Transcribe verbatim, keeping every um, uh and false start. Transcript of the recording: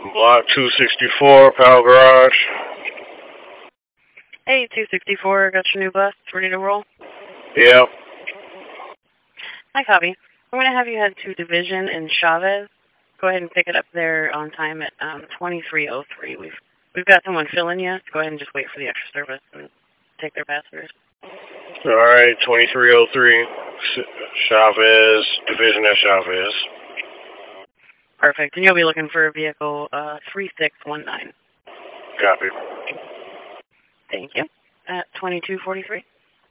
Block two sixty-four, Pal Garage. Hey, two sixty-four, got your new bus ready to roll? Yep. Hi, copy. I'm going to have you head to Division in Chavez. Go ahead and pick it up there on time at um, twenty-three oh three. We've, we've got someone filling you, so go ahead and just wait for the extra service and take their passengers. All right, twenty-three oh three, Chavez, Division at Chavez. Perfect. And you'll be looking for vehicle uh, three six one nine. Copy. Thank you. At twenty-two forty-three.